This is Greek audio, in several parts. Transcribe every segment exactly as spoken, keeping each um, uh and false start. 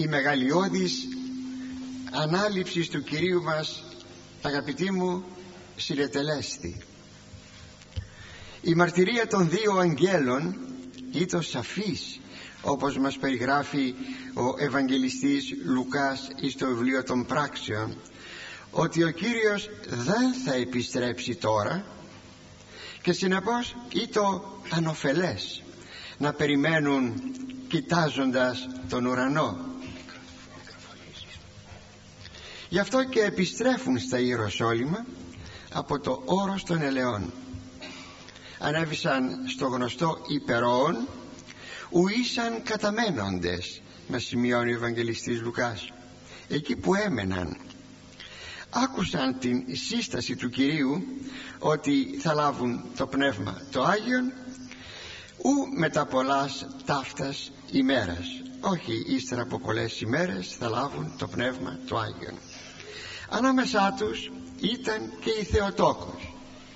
η μεγαλειώδης ανάληψης του Κυρίου μας, αγαπητοί μου, συνετελέστη. Η μαρτυρία των δύο αγγέλων ήταν σαφής, όπως μας περιγράφει ο Ευαγγελιστής Λουκάς στο βιβλίο των Πράξεων, ότι ο Κύριος δεν θα επιστρέψει τώρα, και συνεπώς ήταν ανοφελές να περιμένουν κοιτάζοντας τον ουρανό. Γι' αυτό και επιστρέφουν στα Ιεροσόλυμα από το όρος των ελαιών. Ανέβησαν στο γνωστό Υπερόον, ου ήσαν καταμένοντες, μας σημειώνει ο Ευαγγελιστής Λουκάς. Εκεί που έμεναν, άκουσαν την σύσταση του Κυρίου ότι θα λάβουν το Πνεύμα το Άγιον, ου μετά πολλάς ταύτας ημέρας, όχι ύστερα από πολλές ημέρες θα λάβουν το Πνεύμα το Άγιον. Ανάμεσά τους ήταν και η Θεοτόκος.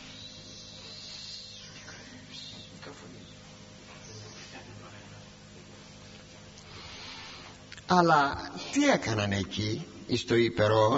Αλλά τι έκαναν εκεί στο Υπερόον?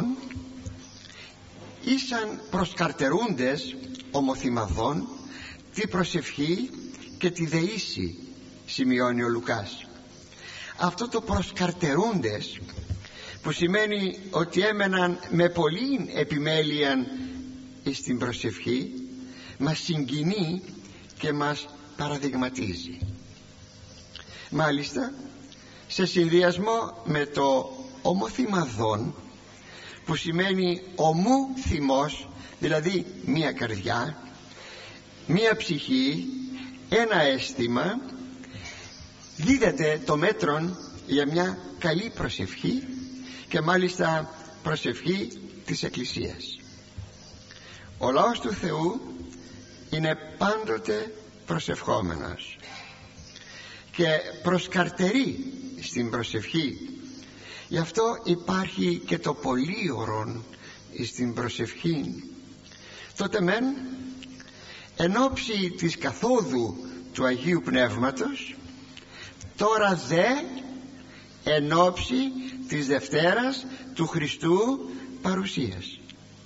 Ήσαν προσκαρτερούντες ομοθυμαδών τη προσευχή και τη δεήση, σημειώνει ο Λουκάς. Αυτό το προσκαρτερούντες, που σημαίνει ότι έμεναν με πολλή επιμέλεια στην προσευχή, μας συγκινεί και μας παραδειγματίζει. Μάλιστα, σε συνδυασμό με το ομοθυμαδόν, που σημαίνει ομού θυμός, δηλαδή μία καρδιά, μία ψυχή, ένα αίσθημα, δίδεται το μέτρον για μια καλή προσευχή, και μάλιστα προσευχή της Εκκλησίας. Ο λαός του Θεού είναι πάντοτε προσευχόμενος και προσκαρτερεί στην προσευχή. Γι' αυτό υπάρχει και το πολύωρον στην προσευχή. Τότε μεν εν ώψη της καθόδου του Αγίου Πνεύματος, τώρα δε εν ώψη της Δευτέρας του Χριστού παρουσίας.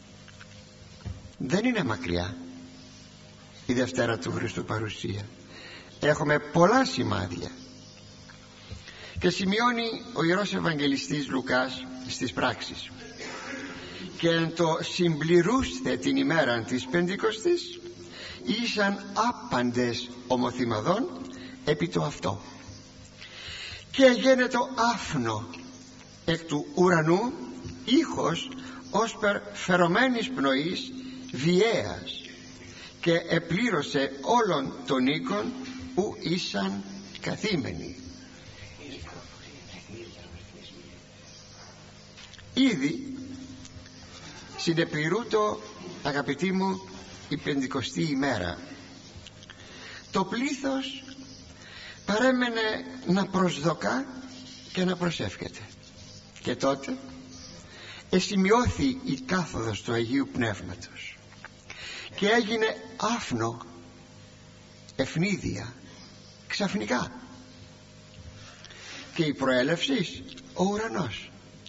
Δεν είναι μακριά η Δευτέρα του Χριστού παρουσία. Έχουμε πολλά σημάδια. Και σημειώνει ο Ιερός Ευαγγελιστής Λουκάς στις πράξεις: και εν το συμπληρούσθε την ημέρα της Πεντηκοστής, ήσαν άπαντες ομοθυμαδών επί το αυτό, και γένετο άφνο εκ του ουρανού ήχος ως περ φερωμένης πνοής βιαίας, και επλήρωσε όλων των οίκων που ήσαν καθήμενοι. Ήδη συνεπληρούτο, αγαπητοί μου, η πεντηκοστή ημέρα. Το πλήθος παρέμενε να προσδοκά και να προσεύχεται, και τότε εσημειώθη η κάθοδος του Αγίου Πνεύματος και έγινε άφνο, ευνίδια, ξαφνικά, και η προέλευση ο ουρανός,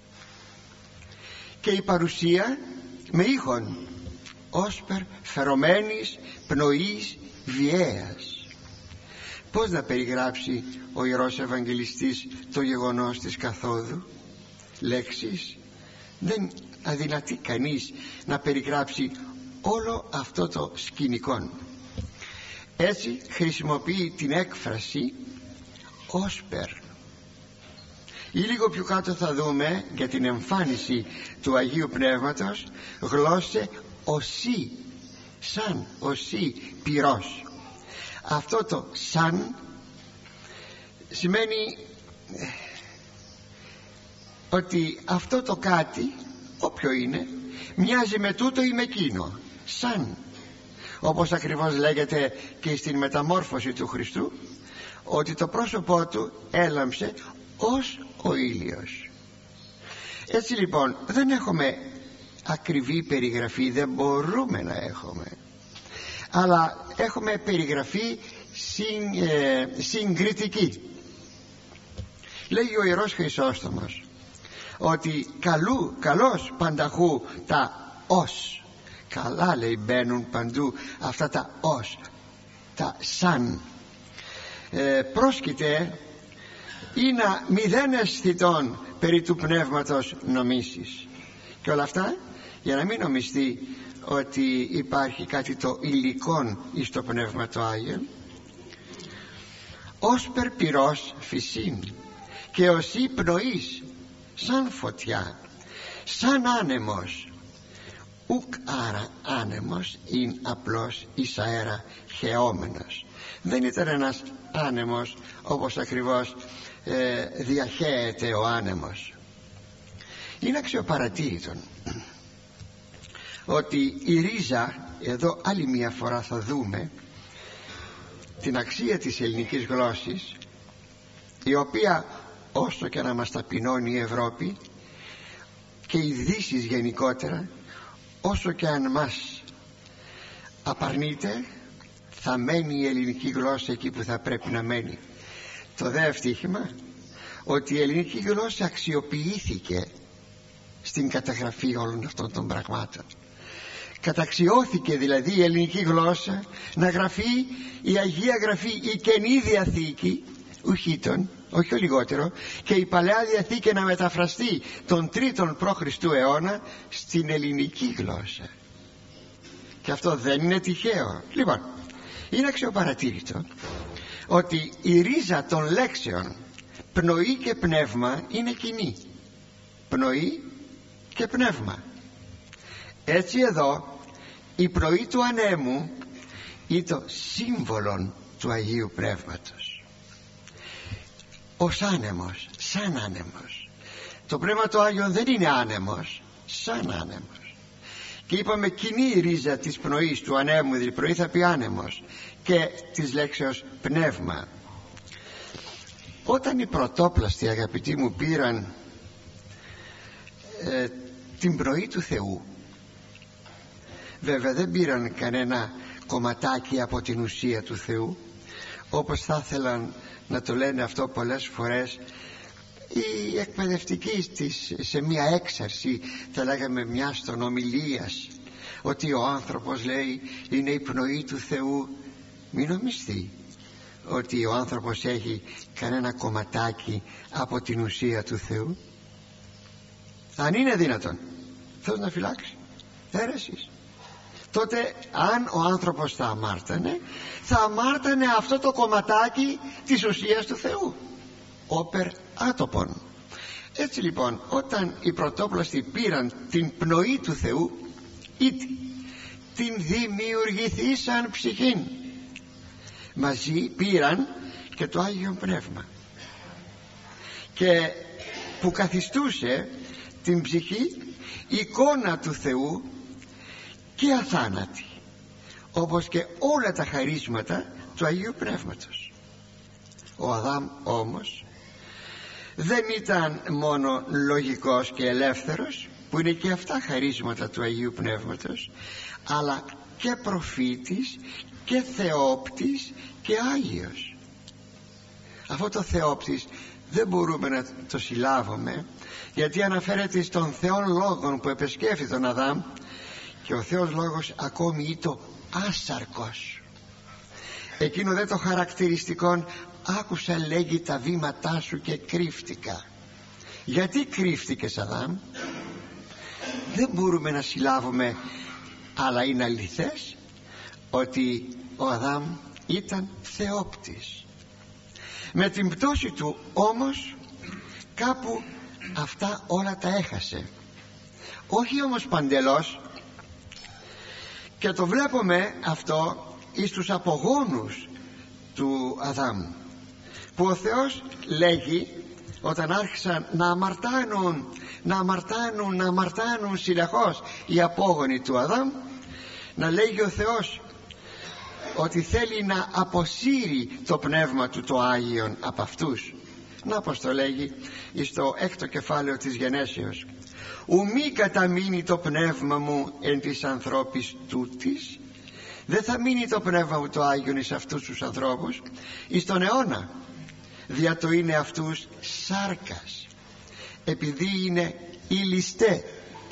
και η παρουσία με ήχον ως περ φερωμένης πνοής βιαίας. Πώς να περιγράψει ο Ιερός Ευαγγελιστής το γεγονός της καθόδου? Λέξεις δεν αδυνατεί κανείς να περιγράψει όλο αυτό το σκηνικό. Έτσι χρησιμοποιεί την έκφραση όσπερ. Ή λίγο πιο κάτω θα δούμε για την εμφάνιση του Αγίου Πνεύματος γλώσσε οσί, σαν, οσί, πυρός. Αυτό το σαν σημαίνει ότι αυτό το κάτι, όποιο είναι, μοιάζει με τούτο ή με εκείνο, σαν, όπως ακριβώς λέγεται και στην μεταμόρφωση του Χριστού, ότι το πρόσωπό του έλαμψε ως ο ήλιος. Έτσι λοιπόν δεν έχουμε ακριβή περιγραφή, δεν μπορούμε να έχουμε, αλλά έχουμε περιγραφή συν, ε, συγκριτική. Λέγει ο Ιερός Χρυσόστομος ότι καλού, καλώς πανταχού τα ως. Καλά, λέει, μπαίνουν παντού αυτά τα ως, τα σαν. ε, πρόσκειται ή να μηδέν αισθητών περί του πνεύματος νομίσεις. Και όλα αυτά για να μην νομιστεί ότι υπάρχει κάτι το υλικόν εις το Πνεύμα το Άγιον. Ως περπυρός φυσίν και ως ή πνοής, σαν φωτιά, σαν άνεμος. Ουκ άρα άνεμος είναι απλώς εις αέρα χεόμενος. Δεν ήταν ένας άνεμος όπως ακριβώς ε, διαχέεται ο άνεμος. Είναι αξιοπαρατήρητον ότι η ρίζα, εδώ άλλη μια φορά θα δούμε την αξία της ελληνικής γλώσσης, η οποία όσο και να μας ταπεινώνει η Ευρώπη και οι Δύσεις γενικότερα, όσο και αν μας απαρνείται, θα μένει η ελληνική γλώσσα εκεί που θα πρέπει να μένει. Το δε ευτύχημα ότι η ελληνική γλώσσα αξιοποιήθηκε στην καταγραφή όλων αυτών των πραγμάτων. Καταξιώθηκε δηλαδή η ελληνική γλώσσα να γραφεί η Αγία Γραφή, η Καινή Διαθήκη, ουχήτων, όχι ο λιγότερο, και η Παλαιά Διαθήκη να μεταφραστεί τον τρίτον π.Χ. αιώνα στην ελληνική γλώσσα. Και αυτό δεν είναι τυχαίο. Λοιπόν, είναι αξιοπαρατήρητο ότι η ρίζα των λέξεων πνοή και πνεύμα είναι κοινή. Πνοή και πνεύμα. Έτσι εδώ η πνοή του ανέμου είναι το σύμβολο του Αγίου Πνεύματος. Ως άνεμος, σαν άνεμος. Το Πνεύμα του Άγιον δεν είναι άνεμος, σαν άνεμος. Και είπαμε κοινή η ρίζα της πνοής του ανέμου, δηλαδή πνοή θα πει άνεμος, και της λέξεως πνεύμα. Όταν οι πρωτόπλαστοι, αγαπητοί μου, πήραν ε, την πνοή του Θεού, βέβαια δεν πήραν κανένα κομματάκι από την ουσία του Θεού, όπως θα ήθελαν να το λένε αυτό πολλές φορές οι εκπαιδευτικοί της, σε μια έξαρση θα λέγαμε μιας των ομιλίας, ότι ο άνθρωπος, λέει, είναι η πνοή του Θεού. Μην νομιστεί ότι ο άνθρωπος έχει κανένα κομματάκι από την ουσία του Θεού. Αν είναι δυνατόν Θεός να φυλάξει αίρεσης, τότε αν ο άνθρωπος θα αμάρτανε, θα αμάρτανε αυτό το κομματάκι της ουσίας του Θεού, όπερ άτοπον. Έτσι λοιπόν, όταν οι πρωτόπλαστοι πήραν την πνοή του Θεού, είτε την δημιουργηθήσαν ψυχήν, μαζί πήραν και το Άγιο Πνεύμα, και που καθιστούσε την ψυχή εικόνα του Θεού και αθάνατη, όπως και όλα τα χαρίσματα του Αγίου Πνεύματος. Ο Αδάμ όμως δεν ήταν μόνο λογικός και ελεύθερος, που είναι και αυτά χαρίσματα του Αγίου Πνεύματος, αλλά και προφήτης και θεόπτης και Άγιος. Αυτό το θεόπτης δεν μπορούμε να το συλλάβουμε, γιατί αναφέρεται στον Θεόν Λόγον που επεσκέφθη τον Αδάμ, και ο Θεός Λόγος ακόμη ήτο άσαρκος. Εκείνο δε το χαρακτηριστικό, άκουσα, λέγει, τα βήματά σου και κρύφτηκα. Γιατί κρύφτηκες, Αδάμ? Δεν μπορούμε να συλλάβουμε, αλλά είναι αληθές ότι ο Αδάμ ήταν θεόπτης. Με την πτώση του όμως κάπου αυτά όλα τα έχασε, όχι όμως παντελώς, και το βλέπουμε αυτό εις τους απογόνους του Αδάμ, που ο Θεός λέγει, όταν άρχισαν να αμαρτάνουν να αμαρτάνουν, να αμαρτάνουν συνεχώς οι απόγονοι του Αδάμ, να λέγει ο Θεός ότι θέλει να αποσύρει το πνεύμα του το Άγιον από αυτούς. Να πως το λέγει στο έκτο κεφάλαιο της Γενέσεως: ου μη καταμείνει το πνεύμα μου εν της ανθρώπης τούτης. Δεν θα μείνει το πνεύμα μου το Άγιον εις αυτούς τους ανθρώπους εις τον αιώνα, δια το είναι αυτούς σάρκας, επειδή είναι ηλιστέ.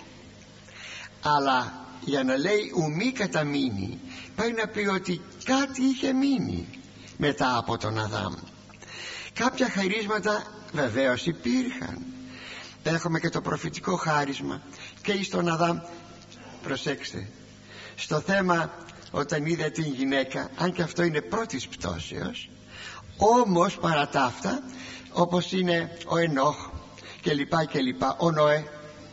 Αλλά για να λέει ουμή καταμείνει, πάει να πει ότι κάτι είχε μείνει μετά από τον Αδάμ. Κάποια χαρίσματα βεβαίως υπήρχαν. Έχουμε και το προφητικό χάρισμα και εις τον Αδάμ. Προσέξτε, στο θέμα όταν είδε την γυναίκα, αν και αυτό είναι πρώτης πτώσεως, όμως παρά τα αυτά, όπως είναι ο Ενόχ και λοιπά και λοιπά, ο Νοέ,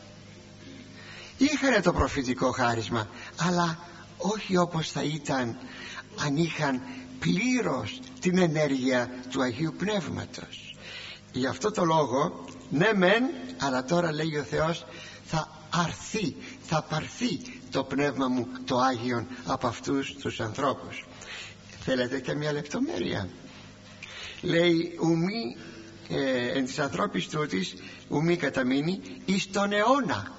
είχαν το προφητικό χάρισμα, αλλά όχι όπως θα ήταν αν είχαν πλήρως την ενέργεια του Αγίου Πνεύματος. Γι' αυτό το λόγο, ναι μεν, αλλά τώρα λέει ο Θεός, θα αρθεί, θα πάρθει το πνεύμα μου το Άγιον από αυτούς τους ανθρώπους. Θέλετε και μια λεπτομέρεια? Λέει ουμή ε, εν της ανθρώπης τούτης ουμή καταμείνει εις τον αιώνα.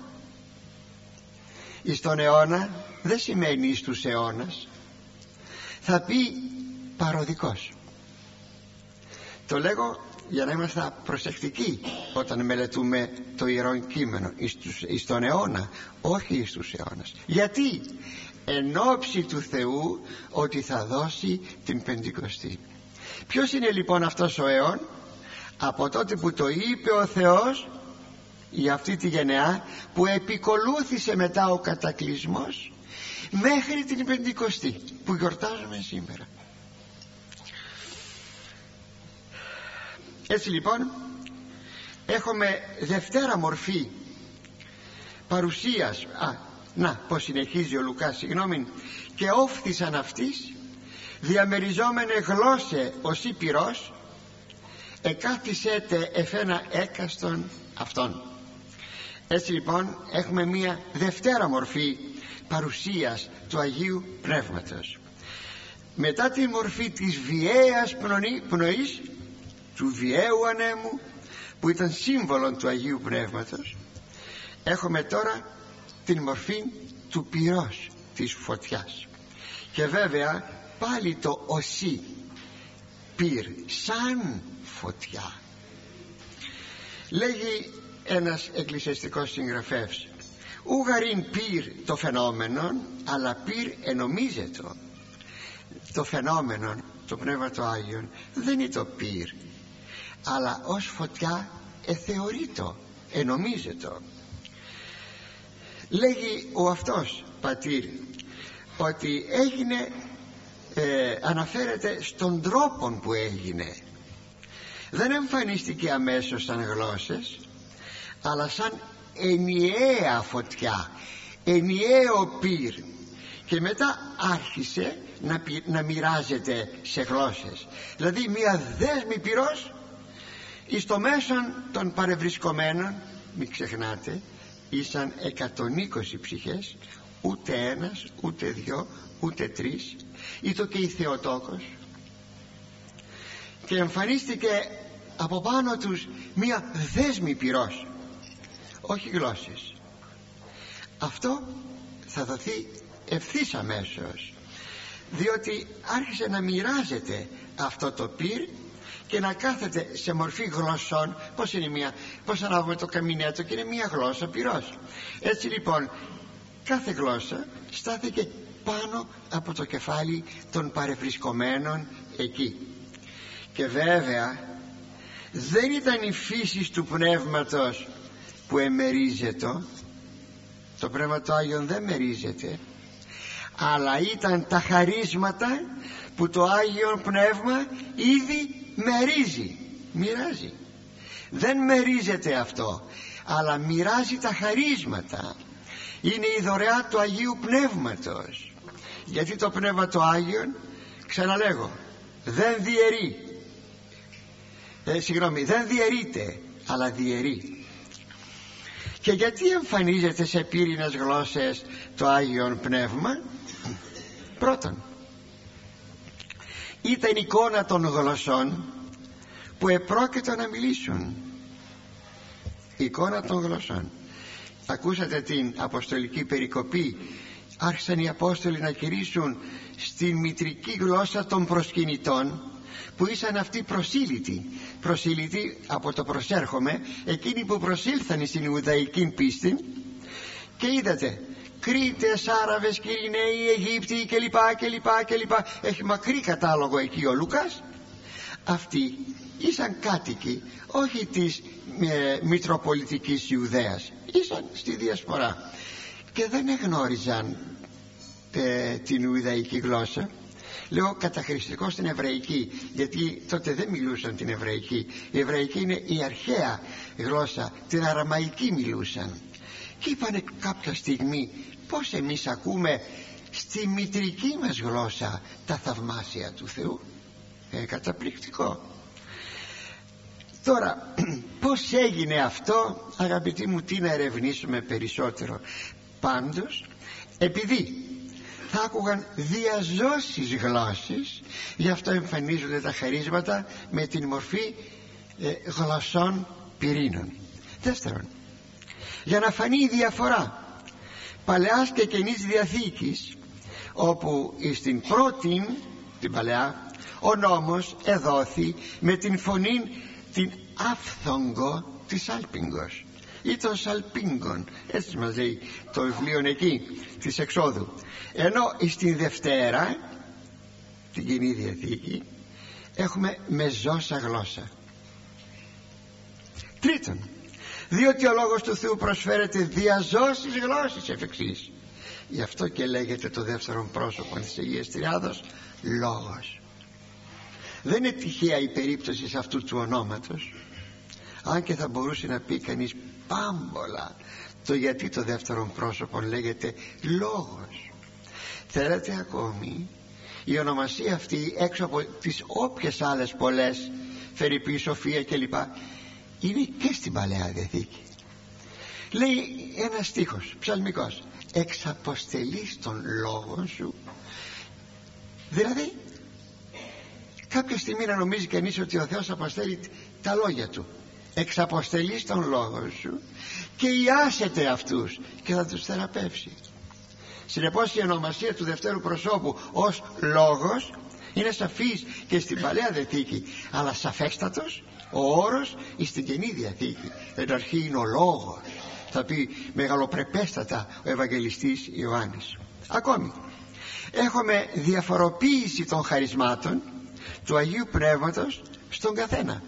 Εις τον αιώνα δεν σημαίνει εις τους αιώνας, θα πει παροδικός. Το λέγω για να είμαστε προσεκτικοί όταν μελετούμε το Ιερό Κείμενο. Εις, τους, εις τον αιώνα, όχι εις τους αιώνας. Γιατί? Εν όψει του Θεού ότι θα δώσει την Πεντηκοστή. Ποιος είναι λοιπόν αυτός ο αιών? Από τότε που το είπε ο Θεός για αυτή τη γενεά, που επικολούθησε μετά ο κατακλυσμός, μέχρι την Πεντηκοστή που γιορτάζουμε σήμερα. Έτσι λοιπόν έχουμε δευτέρα μορφή παρουσίας. Α, να πως συνεχίζει ο Λουκάς, συγγνώμη. Και όφθησαν αυτής διαμεριζόμενε γλώσσε ως ή πυρός, εκάθισέτε εφένα έκαστον αυτόν. Έτσι λοιπόν έχουμε μία δευτέρα μορφή παρουσίας του Αγίου Πνεύματος. Μετά τη μορφή της βιαίας πνοής, του βιαίου ανέμου, που ήταν σύμβολο του Αγίου Πνεύματος, έχουμε τώρα την μορφή του πυρός, της φωτιάς. Και βέβαια πάλι το οσί, πυρ, σαν φωτιά. Λέγει ένας εκκλησιαστικός συγγραφεύς, ούγαριν πυρ το φαινόμενο, αλλά πυρ ενομίζετο. Το φαινόμενο, το Πνεύμα το Άγιον, δεν είναι το πυρ, αλλά ως φωτιά εθεωρείτο, ενομίζετο. Λέγει ο αυτός πατήρ ότι έγινε, ε, αναφέρεται στον τρόπο που έγινε. Δεν εμφανίστηκε αμέσως σαν γλώσσες, αλλά σαν ενιαία φωτιά, ενιαίο πυρ, και μετά άρχισε να, να μοιράζεται σε γλώσσες. Δηλαδή μια δέσμη πυρός εις το μέσον των παρευρισκομένων. Μην ξεχνάτε, ήσαν εκατόν είκοσι ψυχές, ούτε ένας, ούτε δυο, ούτε τρεις, ήτο και η Θεοτόκος, και εμφανίστηκε από πάνω τους μία δέσμη πυρός, όχι γλώσσες. Αυτό θα δοθεί ευθύς αμέσως, διότι άρχισε να μοιράζεται αυτό το πυρ και να κάθεται σε μορφή γλωσσών. Πώς είναι μία, πώς ανάβουμε το καμινέτο και είναι μία γλώσσα πυρός. Έτσι λοιπόν κάθε γλώσσα στάθηκε πάνω από το κεφάλι των παρευρισκομένων εκεί. Και βέβαια δεν ήταν η φύση του Πνεύματος που εμερίζεται, το Πνεύμα το Άγιον δεν μερίζεται, αλλά ήταν τα χαρίσματα που το Άγιον Πνεύμα ήδη μερίζει, μοιράζει. Δεν μερίζεται αυτό, αλλά μοιράζει τα χαρίσματα. Είναι η δωρεά του Αγίου Πνεύματος. Γιατί το Πνεύμα το Άγιον, ξαναλέγω, δεν διαιρεί, ε, συγγνώμη, δεν διαιρείται, αλλά διαιρεί. Και γιατί εμφανίζεται σε πύρινες γλώσσες το Άγιον Πνεύμα? Πρώτον, ήταν εικόνα των γλωσσών που επρόκειτο να μιλήσουν. Εικόνα των γλωσσών. Ακούσατε την αποστολική περικοπή, άρχισαν οι Απόστολοι να κηρύσσουν στην μητρική γλώσσα των προσκυνητών, που ήσαν αυτοί προσήλυτοι. Προσήλυτοι από το προσέρχομαι, εκείνοι που προσήλθαν στην Ιουδαϊκή πίστη. Και είδατε, Κρήτες, Άραβες, Κυριναίοι, Αιγύπτιοι κλπ, κλπ, κλπ. Έχει μακρύ κατάλογο εκεί ο Λούκας. Αυτοί ήσαν κάτοικοι όχι της ε, Μητροπολιτικής Ιουδαίας, ήσαν στη Διασπορά και δεν εγνώριζαν ε, την Ιουδαϊκή γλώσσα. Λέω καταχρηστικό στην Εβραϊκή, γιατί τότε δεν μιλούσαν την Εβραϊκή. Η Εβραϊκή είναι η αρχαία γλώσσα, την Αραμαϊκή μιλούσαν. Και είπανε κάποια στιγμή, πως εμείς ακούμε στη μητρική μας γλώσσα τα θαυμάσια του Θεού. Ε, καταπληκτικό. Τώρα πως έγινε αυτό, αγαπητοί μου, τι να ερευνήσουμε περισσότερο. Πάντως επειδή θα άκουγαν διαζώσεις γλώσσες, γι' αυτό εμφανίζονται τα χαρίσματα με την μορφή ε, γλωσσών πυρήνων. Δεύτερον, για να φανεί η διαφορά Παλαιάς και Καινής Διαθήκης, όπου στην πρώτη, την Παλαιά, ο νόμος εδόθη με την φωνή την άφθογκο της Άλπιγγος ή των Σαλπίγγων, έτσι μας λέει το βιβλίο εκεί της Εξόδου. Ενώ στην Δευτέρα, την Καινή Διαθήκη, έχουμε με ζώσα γλώσσα. Τρίτον, διότι ο λόγος του Θεού προσφέρεται διαζώσεις γλώσσης εφ' εξής. Γι' αυτό και λέγεται το δεύτερο πρόσωπο της Αγίας Τριάδος λόγος. Δεν είναι τυχαία η περίπτωση σε αυτού του ονόματος, αν και θα μπορούσε να πει κανείς πάμπολα το γιατί το δεύτερο πρόσωπο λέγεται λόγος. Θέλετε ακόμη η ονομασία αυτή, έξω από τις όποιες άλλες πολλές, Φερρυπή, Σοφία κλπ, είναι και στην Παλαιά Διαθήκη. Λέει ένας στίχος ψαλμικός, εξαποστελείς των λόγων σου. Δηλαδή κάποια στιγμή να νομίζει κανείς ότι ο Θεός αποστέλει τα λόγια του. Εξαποστελείς των λόγων σου και ιάσετε αυτούς και θα τους θεραπεύσει. Συνεπώς η ονομασία του δευτέρου προσώπου ως λόγος είναι σαφής και στην Παλαιά Διαθήκη, αλλά σαφέστατος ο όρος στην Καινή Διαθήκη. Εν αρχή είναι ο λόγος, θα πει μεγαλοπρεπέστατα ο Ευαγγελιστής Ιωάννης. Ακόμη έχουμε διαφοροποίηση των χαρισμάτων του Αγίου Πνεύματος στον καθένα.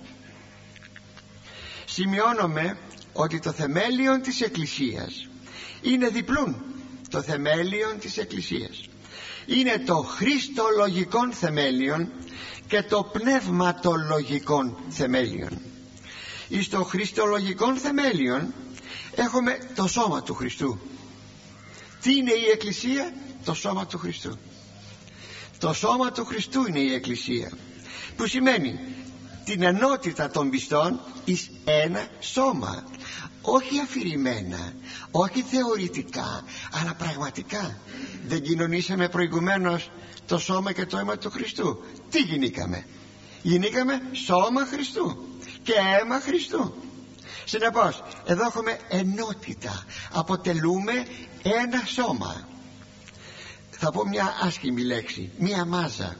Σημειώνουμε ότι το θεμέλιον της Εκκλησίας είναι διπλούν. Το θεμέλιον της Εκκλησίας είναι το χριστολογικόν θεμέλιον και το πνευματολογικόν θεμέλιον. Εις το χριστολογικόν θεμέλιον έχουμε το σώμα του Χριστού. Τι είναι η Εκκλησία? Το σώμα του Χριστού. Το σώμα του Χριστού είναι η Εκκλησία, που σημαίνει την ενότητα των πιστών εις ένα σώμα, όχι αφηρημένα, όχι θεωρητικά, αλλά πραγματικά. Δεν κοινωνήσαμε προηγουμένως το σώμα και το αίμα του Χριστού? Τι γινήκαμε? Γινήκαμε σώμα Χριστού και αίμα Χριστού. Συνεπώς εδώ έχουμε ενότητα, αποτελούμε ένα σώμα. Θα πω μια άσχημη λέξη, μια μάζα.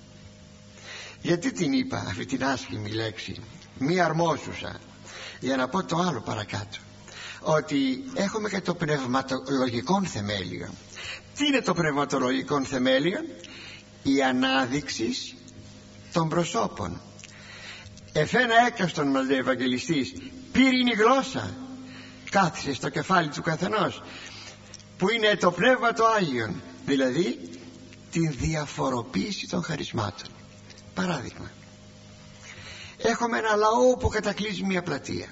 Γιατί την είπα αυτή την άσχημη λέξη, μία αρμόζουσα? Για να πω το άλλο παρακάτω, ότι έχουμε και το πνευματολογικό θεμέλιο. Τι είναι το πνευματολογικό θεμέλιο? Η ανάδειξη των προσώπων. Εφένα έκαστον, μας λέει ο Ευαγγελιστής, πύρινη γλώσσα κάθισε στο κεφάλι του καθενός, που είναι το Πνεύμα το Άγιον, δηλαδή την διαφοροποίηση των χαρισμάτων. Παράδειγμα, έχουμε ένα λαό που κατακλείζει μια πλατεία.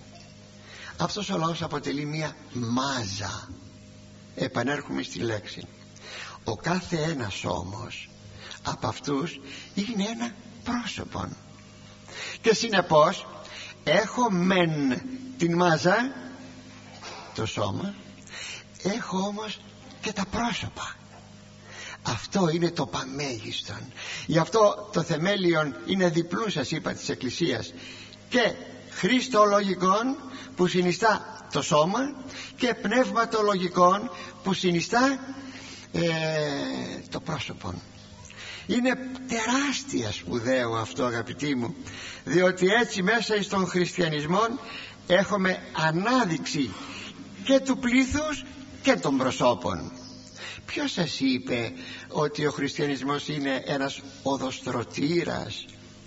Αυτός ο λαός αποτελεί μια μάζα. Επανέρχομαι στη λέξη. Ο κάθε ένας όμως από αυτούς είναι ένα πρόσωπο, και συνεπώς έχω μεν την μάζα, το σώμα, έχω όμως και τα πρόσωπα. Αυτό είναι το παμέγιστον. Γι' αυτό το θεμέλιον είναι διπλού, σας είπα, της Εκκλησίας, και χριστολογικών που συνιστά το σώμα και πνευματολογικών που συνιστά ε, το πρόσωπο. Είναι τεράστια σπουδαίο αυτό, αγαπητοί μου, διότι έτσι μέσα στον χριστιανισμό έχουμε ανάδειξη και του πλήθους και των προσώπων. Ποιος σας είπε ότι ο χριστιανισμός είναι ένας οδοστρωτήρας,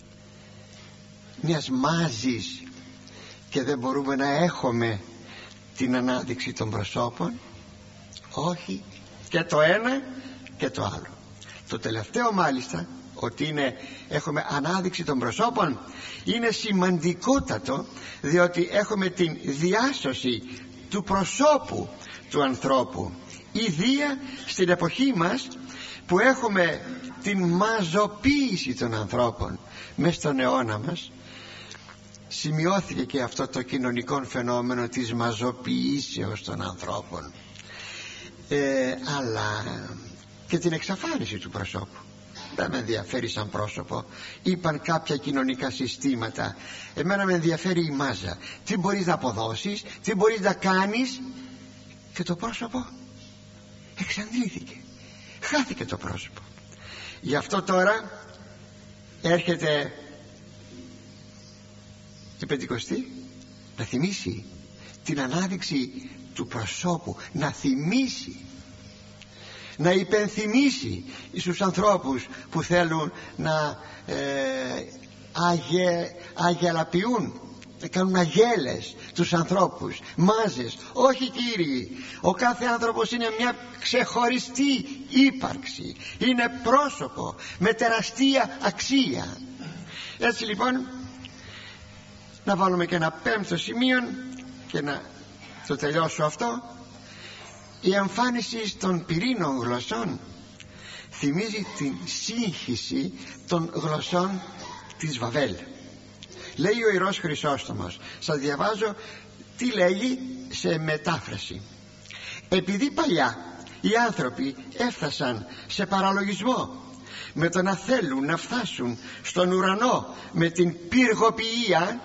μιας μάζης, και δεν μπορούμε να έχουμε την ανάδειξη των προσώπων? Όχι, και το ένα και το άλλο. Το τελευταίο μάλιστα, ότι είναι, έχουμε ανάδειξη των προσώπων, είναι σημαντικότατο, διότι έχουμε την διάσωση του προσώπου του ανθρώπου, ιδία στην εποχή μας που έχουμε την μαζοποίηση των ανθρώπων. Μες στον αιώνα μας σημειώθηκε και αυτό το κοινωνικό φαινόμενο της μαζοποιήσεως των ανθρώπων, ε, αλλά και την εξαφάνιση του προσώπου. Δεν με ενδιαφέρει σαν πρόσωπο, είπαν κάποια κοινωνικά συστήματα. Εμένα με ενδιαφέρει η μάζα. Τι μπορείς να αποδώσεις, τι μπορείς να κάνεις. Και το πρόσωπο εξαντλήθηκε, χάθηκε το πρόσωπο. Γι' αυτό τώρα έρχεται η Πεντηκοστή να θυμίσει την ανάδειξη του προσώπου, να θυμίσει, να υπενθυμίσει στους ανθρώπους που θέλουν να ε, αγε, αγελαποιούν, να κάνουν αγέλες τους ανθρώπους, μάζες. Όχι, κύριοι, ο κάθε άνθρωπος είναι μια ξεχωριστή ύπαρξη, είναι πρόσωπο με τεραστία αξία. Έτσι λοιπόν, να βάλουμε και ένα πέμπτο σημείο και να το τελειώσω αυτό. Η εμφάνιση των πυρήνων γλωσσών θυμίζει την σύγχυση των γλωσσών της Βαβέλ. Λέει ο Ιερός Χρυσόστομος, σας διαβάζω τι λέγει σε μετάφραση. Επειδή παλιά οι άνθρωποι έφτασαν σε παραλογισμό με το να θέλουν να φτάσουν στον ουρανό με την πυργοποιία,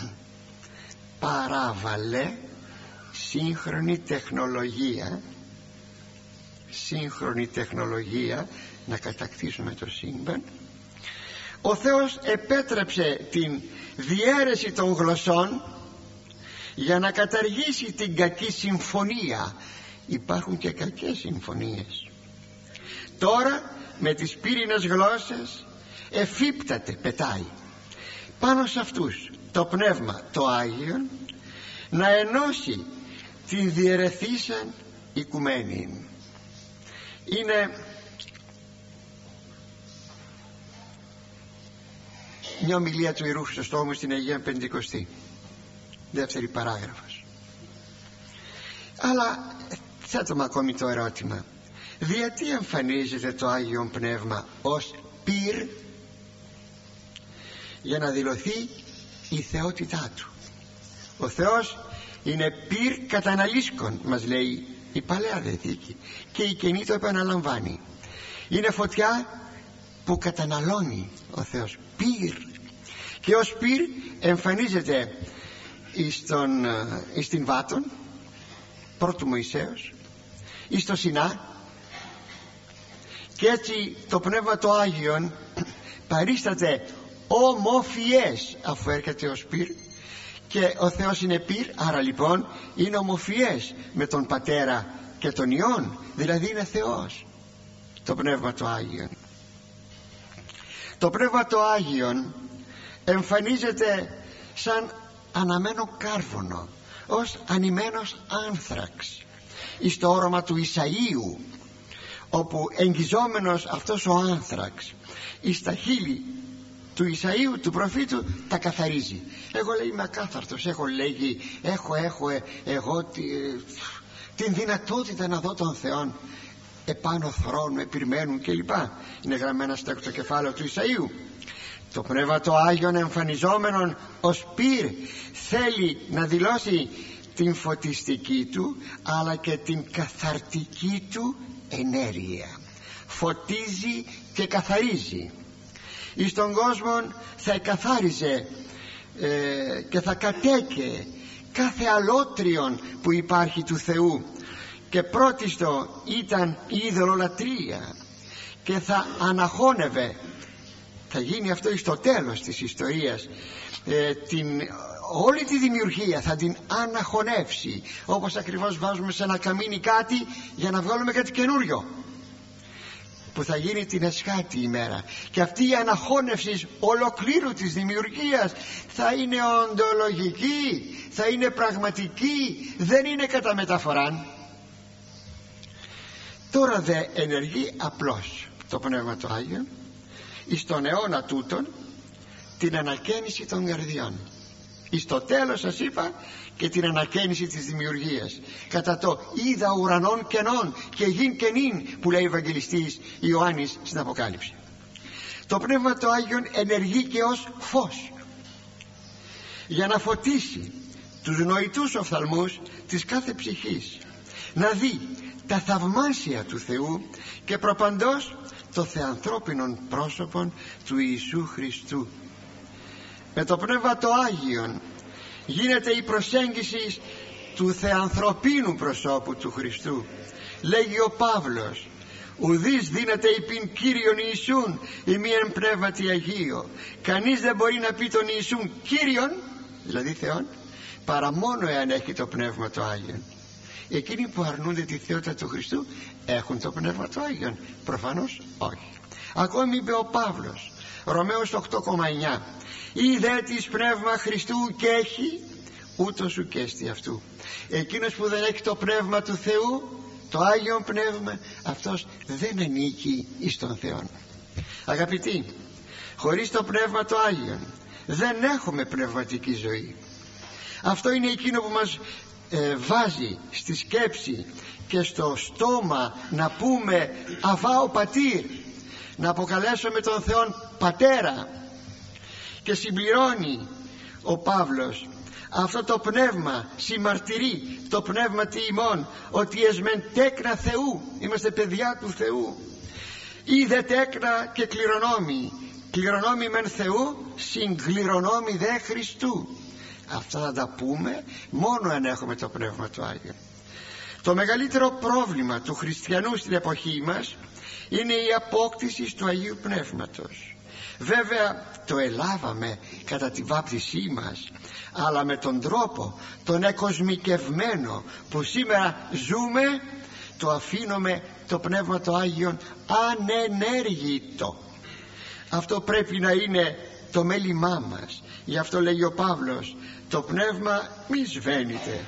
παράβαλε σύγχρονη τεχνολογία σύγχρονη τεχνολογία να κατακτήσουμε το σύμπαν. Ο Θεός επέτρεψε την διαίρεση των γλωσσών για να καταργήσει την κακή συμφωνία. Υπάρχουν και κακές συμφωνίες. Τώρα με τις πύρινες γλώσσες εφίπταται, πετάει πάνω σε αυτούς το Πνεύμα το Άγιον να ενώσει την διαιρεθήσαν οικουμένη. Είναι μια ομιλία του Ιερού Χρυσοστόμου στην Αγία Πεντηκοστή, δεύτερη παράγραφος. Αλλά θέτουμε ακόμη το ερώτημα, γιατί εμφανίζεται το Άγιον Πνεύμα ως πυρ? Για να δηλωθεί η θεότητά του. Ο Θεός είναι πυρ καταναλύσκων, μας λέει η Παλαιά Διαθήκη, και η Καινή το επαναλαμβάνει. Είναι φωτιά που καταναλώνει ο Θεός, πυρ, και ως πυρ εμφανίζεται εις, τον, εις την Βάτων πρώτου Μωυσέως, εις το Σινά, και έτσι το Πνεύμα το Άγιον παρίσταται ομοφιές αφού έρχεται ως πυρ, και ο Θεός είναι πυρ, άρα λοιπόν είναι ομοφιές με τον Πατέρα και τον Υιόν, δηλαδή είναι Θεός το Πνεύμα το Άγιον. Το Πνεύμα το Άγιον εμφανίζεται σαν αναμένο κάρβονο, ως ανημένος άνθραξ εις το όρομα του Ισαΐου, όπου εγγυζόμενος αυτός ο άνθραξ εις τα χείλη του Ισαΐου, του προφήτου, τα καθαρίζει. Εγώ, λέει, είμαι ακάθαρτος, έχω, λέγει, έχω, έχω ε, εγώ τη, ε, την δυνατότητα να δω τον Θεόν επάνω θρόνου, επιρμένουν κλπ. Είναι γραμμένα στο έκτο κεφάλαιο του Ισαΐου. Το Πνεύμα το Άγιον εμφανιζόμενον ως πυρ θέλει να δηλώσει την φωτιστική του αλλά και την καθαρτική του ενέργεια. Φωτίζει και καθαρίζει. Εις τον κόσμο θα εκαθάριζε ε, και θα κατέκε κάθε αλότριον που υπάρχει του Θεού, και πρώτιστο ήταν η ειδωλολατρία, και θα αναχώνευε. Θα γίνει αυτό στο τέλος της ιστορίας, ε, την, όλη τη δημιουργία θα την αναχωνεύσει, όπως ακριβώς βάζουμε σε ένα καμίνι κάτι για να βγάλουμε κάτι καινούριο, που θα γίνει την εσχάτη ημέρα. Και αυτή η αναχώνευση ολοκλήρου της δημιουργίας θα είναι οντολογική, θα είναι πραγματική, δεν είναι κατά μεταφορά. Τώρα δε ενεργεί απλώς το Πνεύμα το Άγιο εις τον αιώνα τούτον την ανακαίνιση των καρδιών. Εις το τέλος σας είπα και την ανακαίνιση της δημιουργίας, κατά το είδα ουρανών κενών και γιν κενήν που λέει ο Ευαγγελιστής Ιωάννης στην Αποκάλυψη. Το Πνεύμα το Άγιον ενεργεί και ως φως για να φωτίσει τους νοητούς οφθαλμούς της κάθε ψυχής, να δει τα θαυμάσια του Θεού και προπαντός το θεανθρώπινον πρόσωπον του Ιησού Χριστού. Με το Πνεύμα το Άγιον γίνεται η προσέγγιση του θεανθρωπίνου προσώπου του Χριστού. Λέγει ο Παύλος, ουδείς δύναται υπήν Κύριον Ιησούν ημίεν πνεύματι Αγίο. Κανείς δεν μπορεί να πει τον Ιησούν Κύριον, δηλαδή Θεόν, παρά μόνο εάν έχει το Πνεύμα το Άγιον. Εκείνοι που αρνούνται τη θεότητα του Χριστού έχουν το Πνεύμα το Άγιον? Προφανώς όχι. Ακόμη είπε ο Παύλος, Ρωμαίος οκτώ εννιά, ή δε της Πνεύμα Χριστού και έχει, ούτως σου και έστι αυτού. Εκείνος που δεν έχει το Πνεύμα του Θεού, το Άγιον Πνεύμα, αυτός δεν ανήκει εις τον Θεό. Αγαπητοί, χωρίς το Πνεύμα το Άγιον δεν έχουμε πνευματική ζωή. Αυτό είναι εκείνο που μας ε, βάζει στη σκέψη και στο στόμα να πούμε Αβά ο Πατήρ, να αποκαλέσουμε τον Θεόν Πατέρα. Και συμπληρώνει ο Παύλος, αυτό το πνεύμα συμμαρτυρεί το πνεύμα τι ημών ότι εσμεν τέκνα Θεού, είμαστε παιδιά του Θεού. Είδε τέκνα και κληρονόμοι, κληρονόμοι μεν Θεού, συγκληρονόμοι δε Χριστού. Αυτά θα τα πούμε μόνο αν έχουμε το Πνεύμα το Άγιο. Το μεγαλύτερο πρόβλημα του χριστιανού στην εποχή μας είναι η απόκτηση του Αγίου Πνεύματος. Βέβαια το ελάβαμε κατά τη βάπτισή μας, αλλά με τον τρόπο τον εκοσμικευμένο που σήμερα ζούμε, το αφήνουμε το Πνεύμα το Άγιον ανενέργητο. Αυτό πρέπει να είναι το μέλημά μας. Γι' αυτό λέγει ο Παύλος, το πνεύμα μη σβαίνεται,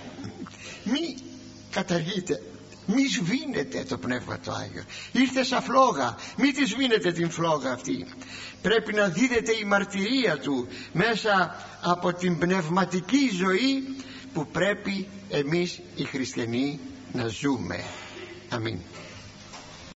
μη καταργείται, μη σβήνεται το Πνεύμα το Άγιο. Ήρθε σαν φλόγα, μη τη σβήνετε την φλόγα αυτή. Πρέπει να δίδεται η μαρτυρία του μέσα από την πνευματική ζωή που πρέπει εμείς οι χριστιανοί να ζούμε. Αμήν.